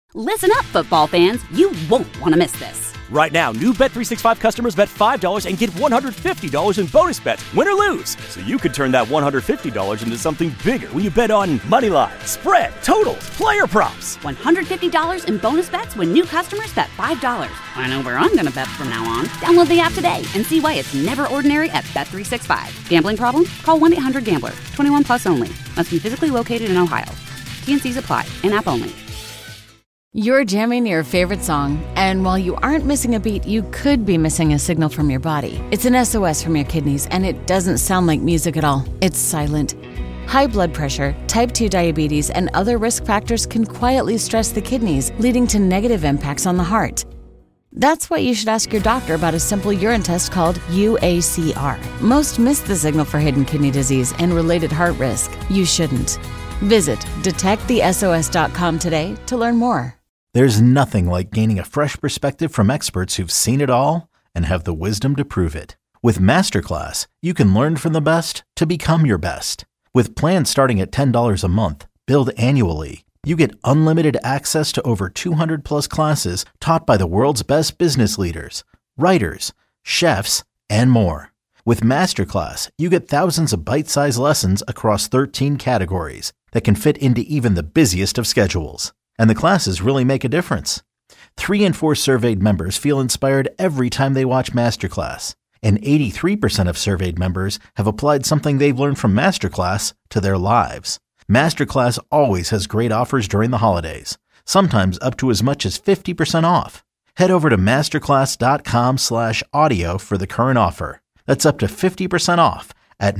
Listen up, football fans. You won't want to miss this. Right now, new Bet365 customers bet $5 and get $150 in bonus bets, win or lose. So you could turn that $150 into something bigger when you bet on money line, spread, totals, player props. $150 in bonus bets when new customers bet $5. I know where I'm going to bet from now on. Download the app today and see why it's never ordinary at Bet365. Gambling problem? Call 1-800-GAMBLER. 21 plus only. Must be physically located in Ohio. T&Cs apply. In-app only. You're jamming your favorite song, and while you aren't missing a beat, you could be missing a signal from your body. It's an SOS from your kidneys, and it doesn't sound like music at all. It's silent. High blood pressure, type 2 diabetes, and other risk factors can quietly stress the kidneys, leading to negative impacts on the heart. That's why you should ask your doctor about a simple urine test called UACR. Most miss the signal for hidden kidney disease and related heart risk. You shouldn't. Visit detectthesos.com today to learn more. There's nothing like gaining a fresh perspective from experts who've seen it all and have the wisdom to prove it. With Masterclass, you can learn from the best to become your best. With plans starting at $10 a month, billed annually, you get unlimited access to over 200 plus classes taught by the world's best business leaders, writers, chefs, and more. With Masterclass, you get thousands of bite-sized lessons across 13 categories that can fit into even the busiest of schedules. And the classes really make a difference. 3 in 4 surveyed members feel inspired every time they watch Masterclass. And 83% of surveyed members have applied something they've learned from Masterclass to their lives. Masterclass always has great offers during the holidays, sometimes up to as much as 50% off. Head over to masterclass.com/audio for the current offer. That's up to 50% off at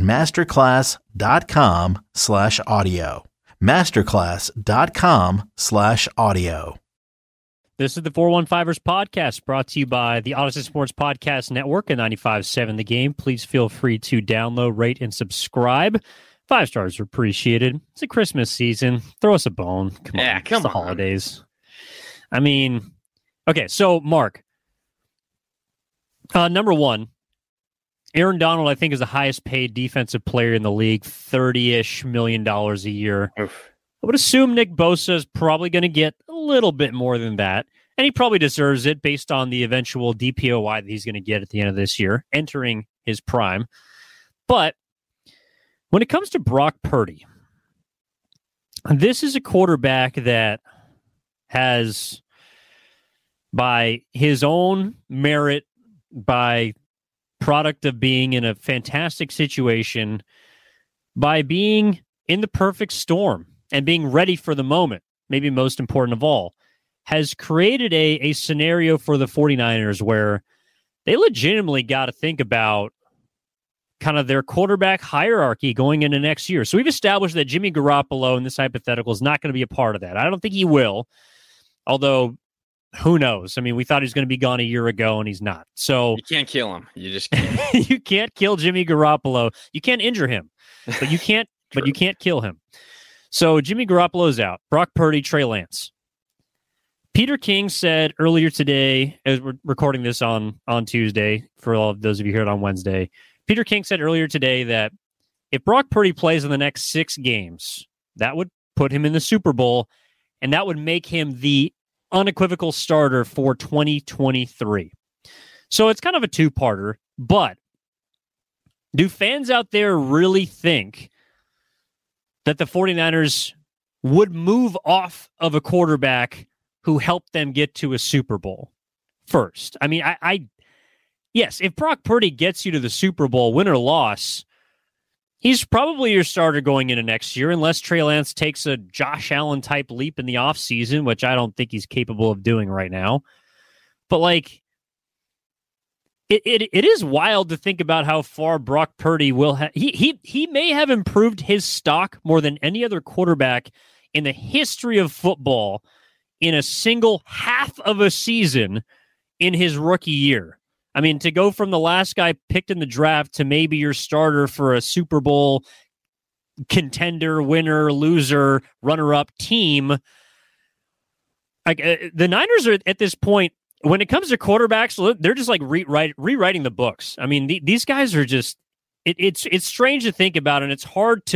masterclass.com/audio. masterclass.com/audio. This is the 415ers podcast brought to you by the Odyssey Sports Podcast Network and 95.7 The Game. Please feel free to download, rate, and subscribe. 5 stars are appreciated. It's a Christmas season. Throw us a bone. Come on. It's the holidays. I mean, okay, so Mark, number one, Aaron Donald, I think, is the highest paid defensive player in the league, $30-ish million a year. Oof. I would assume Nick Bosa is probably going to get a little bit more than that, and he probably deserves it based on the eventual DPOY that he's going to get at the end of this year, entering his prime. But when it comes to Brock Purdy, this is a quarterback that has, by his own merit, by product of being in a fantastic situation, by being in the perfect storm and being ready for the moment, maybe most important of all, has created a scenario for the 49ers where they legitimately got to think about kind of their quarterback hierarchy going into next year. So we've established that Jimmy Garoppolo in this hypothetical is not going to be a part of that. I don't think he will, although who knows? I mean, we thought he was going to be gone a year ago, and he's not. So you can't kill him. You just can't. You can't kill Jimmy Garoppolo. You can't injure him, but you can't. But you can't kill him. So Jimmy Garoppolo's out. Brock Purdy, Trey Lance. Peter King said earlier today, as we're recording this on Tuesday, for all of those of you here on Wednesday, Peter King said earlier today that if Brock Purdy plays in the next 6 games, that would put him in the Super Bowl, and that would make him the unequivocal starter for 2023. So it's kind of a two-parter, but do fans out there really think that the 49ers would move off of a quarterback who helped them get to a Super Bowl first? I mean, yes, if Brock Purdy gets you to the Super Bowl, win or loss, he's probably your starter going into next year, unless Trey Lance takes a Josh Allen type leap in the offseason, which I don't think he's capable of doing right now. But like, it is wild to think about how far Brock Purdy will have. He may have improved his stock more than any other quarterback in the history of football in a single half of a season in his rookie year. I mean, to go from the last guy picked in the draft to maybe your starter for a Super Bowl contender, winner, loser, runner-up team. Like the Niners are at this point, when it comes to quarterbacks, they're just like rewriting the books. I mean, these guys are just, it's strange to think about, and it's hard to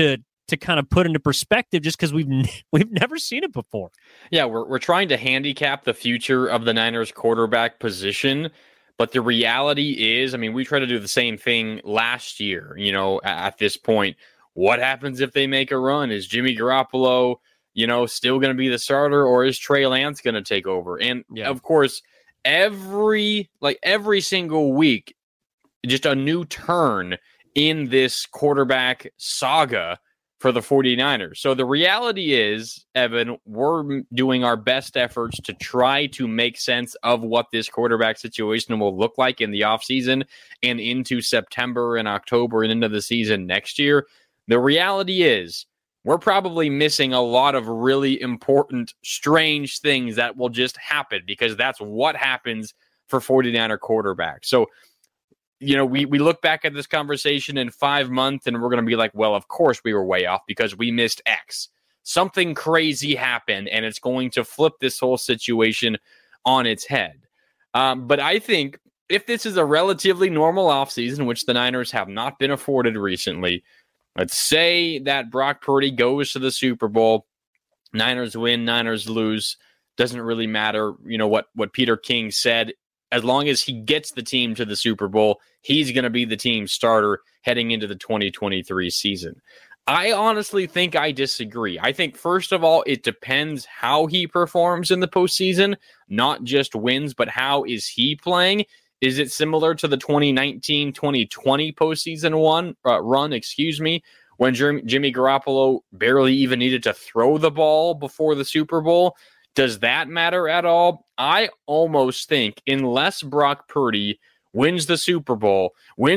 to kind of put into perspective just because we've never seen it before. Yeah, we're trying to handicap the future of the Niners quarterback position, but the reality is, I mean, we tried to do the same thing last year, at this point. What happens if they make a run? Is Jimmy Garoppolo, still going to be the starter, or is Trey Lance going to take over? And of course, every single week, just a new turn in this quarterback saga for the 49ers. So the reality is, Evan, we're doing our best efforts to try to make sense of what this quarterback situation will look like in the offseason and into September and October and into the season next year. The reality is, we're probably missing a lot of really important, strange things that will just happen because that's what happens for 49er quarterbacks. So, we look back at this conversation in 5 months and we're going to be like, well, of course we were way off because we missed X. Something crazy happened and it's going to flip this whole situation on its head. But I think if this is a relatively normal offseason, which the Niners have not been afforded recently, let's say that Brock Purdy goes to the Super Bowl, Niners win, Niners lose, doesn't really matter. What Peter King said, as long as he gets the team to the Super Bowl, he's going to be the team starter heading into the 2023 season. I honestly think I disagree. I think, first of all, it depends how he performs in the postseason, not just wins, but how is he playing? Is it similar to the 2019-2020 postseason run, when Jimmy Garoppolo barely even needed to throw the ball before the Super Bowl? Does that matter at all? I almost think unless Brock Purdy wins the Super Bowl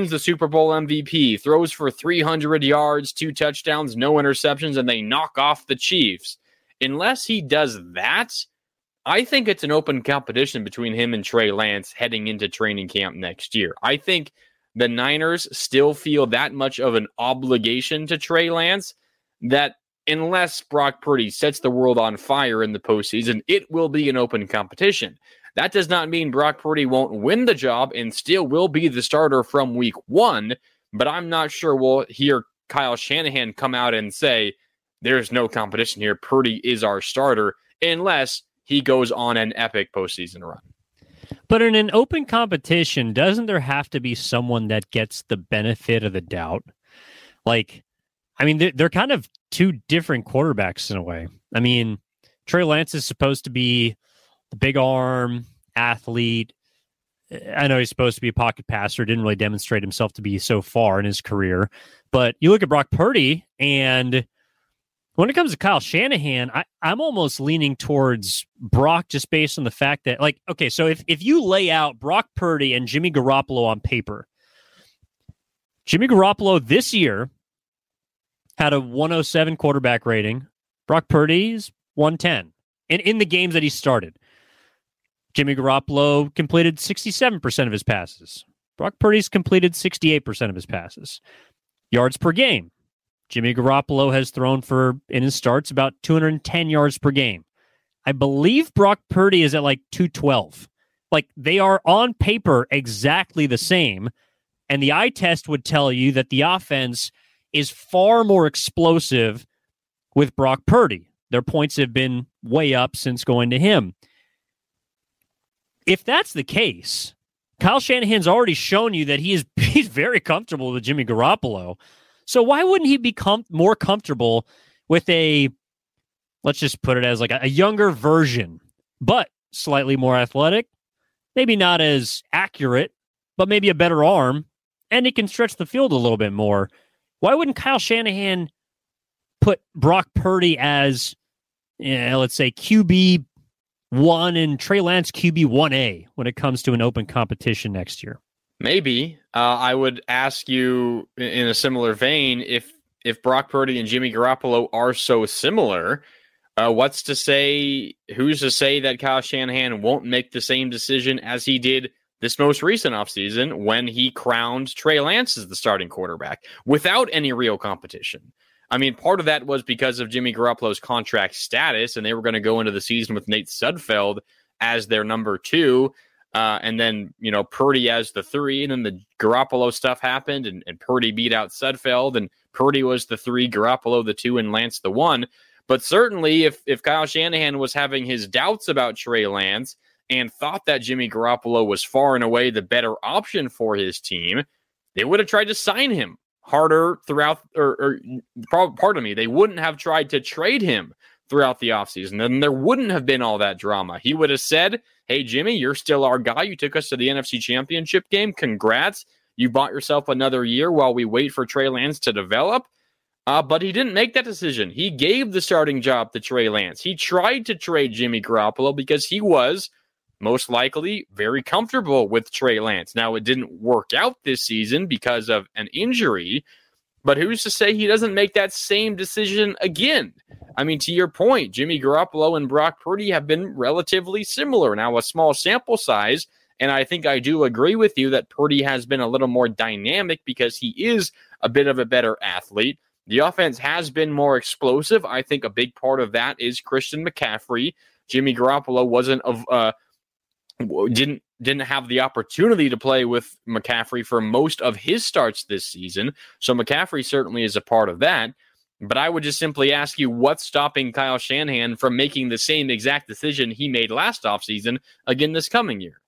MVP, throws for 300 yards, 2 touchdowns, no interceptions, and they knock off the Chiefs, unless he does that, I think it's an open competition between him and Trey Lance heading into training camp next year. I think the Niners still feel that much of an obligation to Trey Lance that unless Brock Purdy sets the world on fire in the postseason, it will be an open competition. That does not mean Brock Purdy won't win the job and still will be the starter from week 1, but I'm not sure we'll hear Kyle Shanahan come out and say, there's no competition here, Purdy is our starter, unless he goes on an epic postseason run. But in an open competition, doesn't there have to be someone that gets the benefit of the doubt? They're kind of two different quarterbacks in a way. Trey Lance is supposed to be the big arm athlete. I know he's supposed to be a pocket passer, didn't really demonstrate himself to be so far in his career. But you look at Brock Purdy, and when it comes to Kyle Shanahan, I'm almost leaning towards Brock just based on the fact that, so if you lay out Brock Purdy and Jimmy Garoppolo on paper, Jimmy Garoppolo this year had a 107 quarterback rating. Brock Purdy's 110. And in the games that he started, Jimmy Garoppolo completed 67% of his passes. Brock Purdy's completed 68% of his passes. Yards per game. Jimmy Garoppolo has thrown for, in his starts, about 210 yards per game. I believe Brock Purdy is at 212. They are on paper exactly the same. And the eye test would tell you that the offense is far more explosive with Brock Purdy. Their points have been way up since going to him. If that's the case, Kyle Shanahan's already shown you that he's very comfortable with Jimmy Garoppolo. So why wouldn't he be more comfortable with let's just put it as a younger version, but slightly more athletic, maybe not as accurate, but maybe a better arm, and he can stretch the field a little bit more. Why wouldn't Kyle Shanahan put Brock Purdy as, let's say, QB1 and Trey Lance QB1A when it comes to an open competition next year? Maybe. I would ask you in a similar vein, if Brock Purdy and Jimmy Garoppolo are so similar, who's to say that Kyle Shanahan won't make the same decision as he did this most recent offseason when he crowned Trey Lance as the starting quarterback without any real competition? Part of that was because of Jimmy Garoppolo's contract status, and they were going to go into the season with Nate Sudfeld as their number 2. And then, Purdy as the 3, and then the Garoppolo stuff happened, and Purdy beat out Sudfeld, and Purdy was the 3, Garoppolo the 2, and Lance the 1. But certainly if Kyle Shanahan was having his doubts about Trey Lance and thought that Jimmy Garoppolo was far and away the better option for his team, they would have tried to sign him harder throughout, pardon me, they wouldn't have tried to trade him throughout the offseason. Then there wouldn't have been all that drama. He would have said, hey, Jimmy, you're still our guy. You took us to the NFC Championship game. Congrats. You bought yourself another year while we wait for Trey Lance to develop. But he didn't make that decision. He gave the starting job to Trey Lance. He tried to trade Jimmy Garoppolo because he was most likely very comfortable with Trey Lance. Now, it didn't work out this season because of an injury, but who's to say he doesn't make that same decision again? I mean, to your point, Jimmy Garoppolo and Brock Purdy have been relatively similar. Now, a small sample size, and I think I do agree with you that Purdy has been a little more dynamic because he is a bit of a better athlete. The offense has been more explosive. I think a big part of that is Christian McCaffrey. Jimmy Garoppolo didn't have the opportunity to play with McCaffrey for most of his starts this season. So McCaffrey certainly is a part of that. But I would just simply ask you, what's stopping Kyle Shanahan from making the same exact decision he made last offseason again this coming year?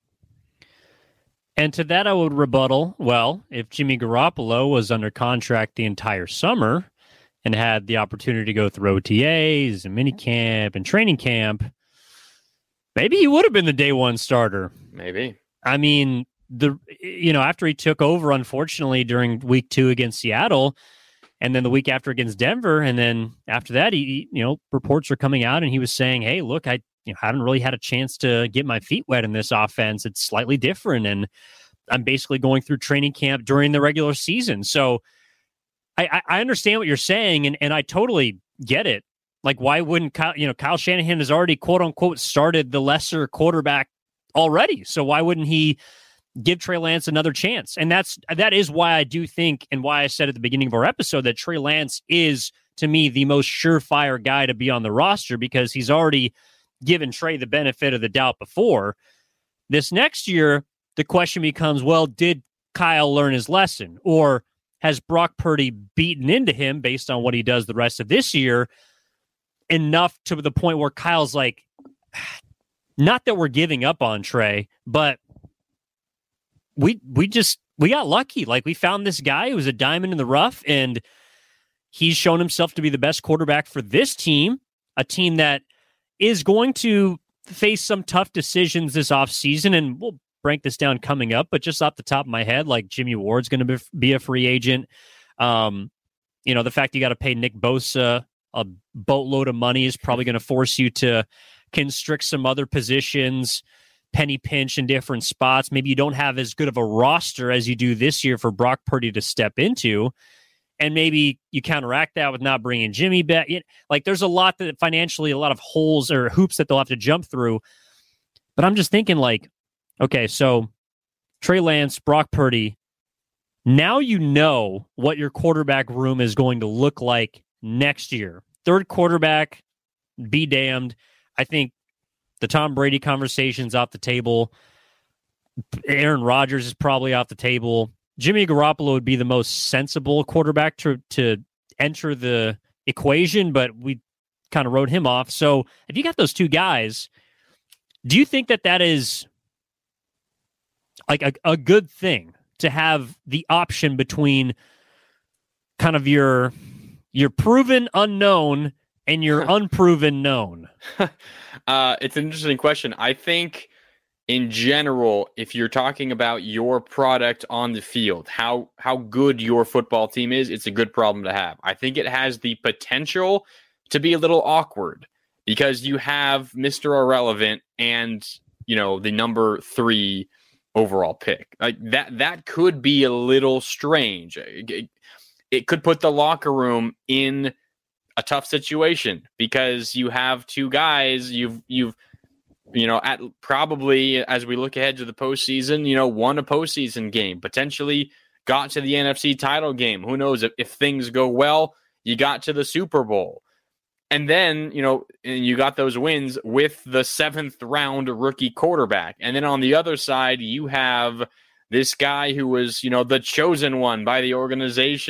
And to that, I would rebuttal, well, if Jimmy Garoppolo was under contract the entire summer and had the opportunity to go through OTAs and minicamp and training camp, maybe he would have been the day one starter. Maybe. I mean, after he took over, unfortunately, during week 2 against Seattle, and then the week after against Denver, and then after that, he reports are coming out, and he was saying, hey, look, I haven't really had a chance to get my feet wet in this offense. It's slightly different, and I'm basically going through training camp during the regular season. So I understand what you're saying, and I totally get it. Like, why wouldn't Kyle Shanahan has already, quote unquote, started the lesser quarterback already. So why wouldn't he give Trey Lance another chance? And that is why I do think, and why I said at the beginning of our episode, that Trey Lance is, to me, the most surefire guy to be on the roster, because he's already given Trey the benefit of the doubt before. This next year, the question becomes, well, did Kyle learn his lesson? Or has Brock Purdy beaten into him based on what he does the rest of this year enough to the point where Kyle's like, not that we're giving up on Trey, but we got lucky. Like, we found this guy who was a diamond in the rough, and he's shown himself to be the best quarterback for this team, a team that is going to face some tough decisions this offseason, and we'll break this down coming up, but just off the top of my head, like, Jimmy Ward's going to be a free agent. The fact you got to pay Nick Bosa a boatload of money is probably going to force you to constrict some other positions, penny pinch in different spots. Maybe you don't have as good of a roster as you do this year for Brock Purdy to step into. And maybe you counteract that with not bringing Jimmy back. Like, there's a lot that financially, a lot of holes or hoops that they'll have to jump through. But I'm just thinking, like, okay, so Trey Lance, Brock Purdy, now you know what your quarterback room is going to look like next year. Third quarterback, be damned. I think the Tom Brady conversation's off the table. Aaron Rodgers is probably off the table. Jimmy Garoppolo would be the most sensible quarterback to enter the equation, but we kind of wrote him off. So if you got those two guys, do you think that is like a good thing to have the option between kind of your proven unknown and your unproven known? It's an interesting question. I think, in general, if you're talking about your product on the field, how good your football team is, it's a good problem to have. I think it has the potential to be a little awkward because you have Mr. Irrelevant and, the number 3 overall pick. Like that could be a little strange. It could put the locker room in a tough situation because you have two guys you've at probably, as we look ahead to the postseason, won a postseason game, potentially got to the NFC title game. Who knows if things go well, you got to the Super Bowl. And then, and you got those wins with the 7th round rookie quarterback. And then on the other side, you have this guy who was, the chosen one by the organization,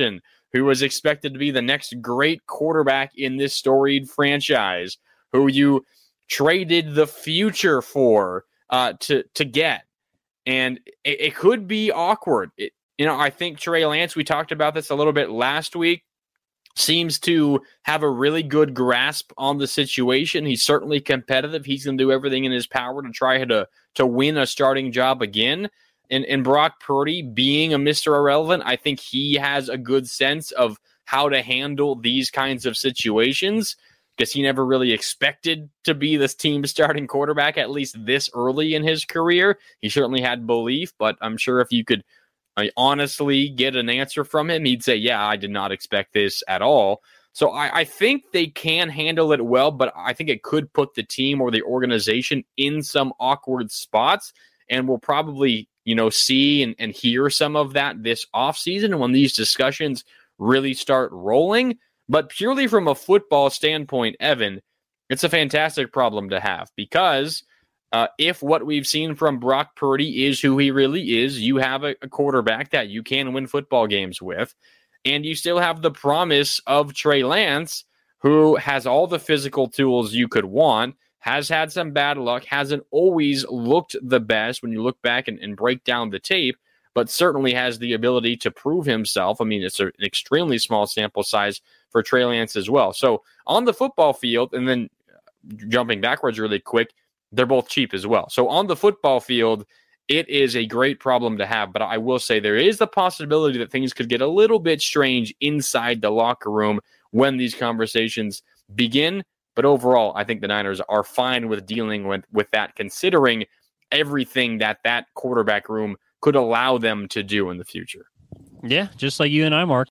who was expected to be the next great quarterback in this storied franchise, who you traded the future for to get. And it could be awkward. I think Trey Lance, we talked about this a little bit last week, seems to have a really good grasp on the situation. He's certainly competitive. He's going to do everything in his power to try to win a starting job again. And Brock Purdy, being a Mr. Irrelevant, I think he has a good sense of how to handle these kinds of situations, because he never really expected to be this team's starting quarterback, at least this early in his career. He certainly had belief, but I'm sure if you could honestly get an answer from him, he'd say, yeah, I did not expect this at all. So I think they can handle it well, but I think it could put the team or the organization in some awkward spots, and we'll probably see and hear some of that this offseason when these discussions really start rolling. But purely from a football standpoint, Evan, it's a fantastic problem to have, because if what we've seen from Brock Purdy is who he really is, you have a quarterback that you can win football games with, and you still have the promise of Trey Lance, who has all the physical tools you could want, has had some bad luck, hasn't always looked the best when you look back and break down the tape, but certainly has the ability to prove himself. I mean, it's an extremely small sample size for Trey Lance as well. So on the football field, and then jumping backwards really quick, they're both cheap as well. So on the football field, it is a great problem to have, but I will say there is the possibility that things could get a little bit strange inside the locker room when these conversations begin. But overall, I think the Niners are fine with dealing with that, considering everything that quarterback room could allow them to do in the future. Yeah, just like you and I, Mark.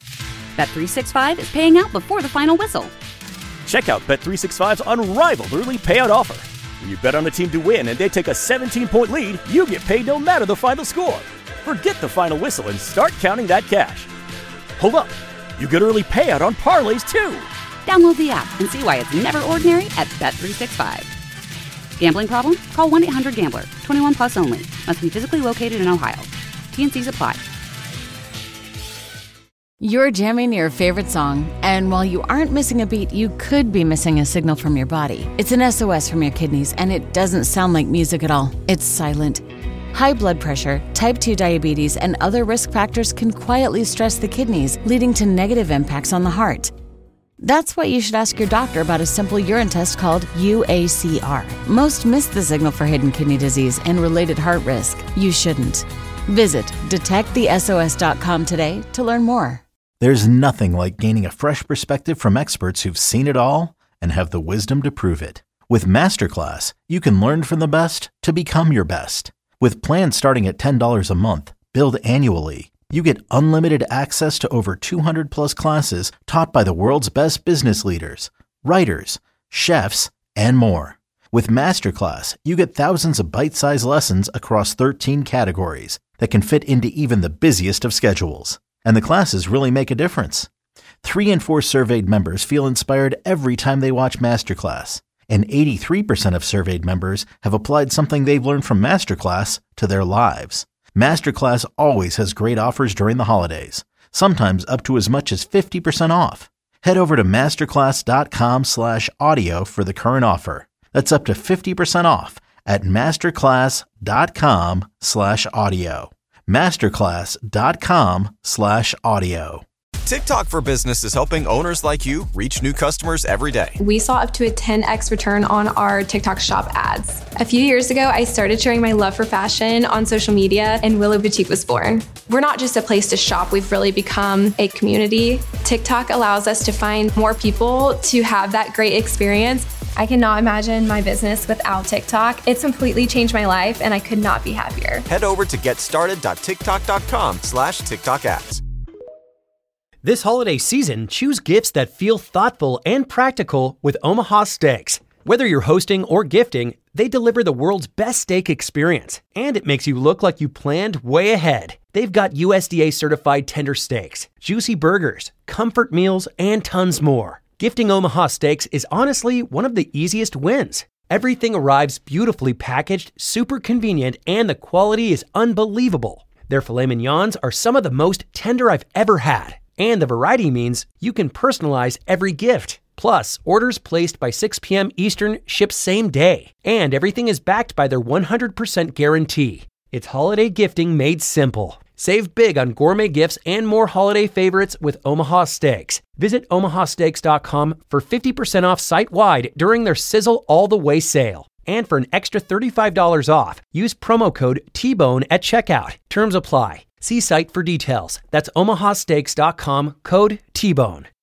Bet365 is paying out before the final whistle. Check out Bet365's unrivaled early payout offer. When you bet on a team to win and they take a 17-point lead, you get paid no matter the final score. Forget the final whistle and start counting that cash. Hold up. You get early payout on parlays, too. Download the app and see why it's never ordinary at Bet365. Gambling problem? Call 1-800-GAMBLER. 21 plus only. Must be physically located in Ohio. T&Cs apply. You're jamming your favorite song, and while you aren't missing a beat, you could be missing a signal from your body. It's an SOS from your kidneys, and it doesn't sound like music at all. It's silent. High blood pressure, type 2 diabetes, and other risk factors can quietly stress the kidneys, leading to negative impacts on the heart. That's why you should ask your doctor about a simple urine test called UACR. Most miss the signal for hidden kidney disease and related heart risk. You shouldn't. Visit detectthesos.com today to learn more. There's nothing like gaining a fresh perspective from experts who've seen it all and have the wisdom to prove it. With Masterclass, you can learn from the best to become your best. With plans starting at $10 a month, billed annually, you get unlimited access to over 200 plus classes taught by the world's best business leaders, writers, chefs, and more. With Masterclass, you get thousands of bite-sized lessons across 13 categories that can fit into even the busiest of schedules. And the classes really make a difference. 3 in 4 surveyed members feel inspired every time they watch Masterclass. And 83% of surveyed members have applied something they've learned from Masterclass to their lives. Masterclass always has great offers during the holidays, sometimes up to as much as 50% off. Head over to masterclass.com/audio for the current offer. That's up to 50% off at masterclass.com/audio. masterclass.com/audio. TikTok for Business is helping owners like you reach new customers every day. We saw up to a 10x return on our TikTok shop ads. A few years ago, I started sharing my love for fashion on social media, and Willow Boutique was born. We're not just a place to shop, we've really become a community. TikTok allows us to find more people to have that great experience. I cannot imagine my business without TikTok. It's completely changed my life, and I could not be happier. Head over to getstarted.tiktok.com/TikTok ads. This holiday season, choose gifts that feel thoughtful and practical with Omaha Steaks. Whether you're hosting or gifting, they deliver the world's best steak experience, and it makes you look like you planned way ahead. They've got USDA certified tender steaks, juicy burgers, comfort meals, and tons more. Gifting Omaha Steaks is honestly one of the easiest wins. Everything arrives beautifully packaged, super convenient, and the quality is unbelievable. Their filet mignons are some of the most tender I've ever had. And the variety means you can personalize every gift. Plus, orders placed by 6 p.m. Eastern ship same day. And everything is backed by their 100% guarantee. It's holiday gifting made simple. Save big on gourmet gifts and more holiday favorites with Omaha Steaks. Visit omahasteaks.com for 50% off site-wide during their Sizzle All the Way sale. And for an extra $35 off, use promo code T-Bone at checkout. Terms apply. See site for details. That's omahasteaks.com, code T-Bone.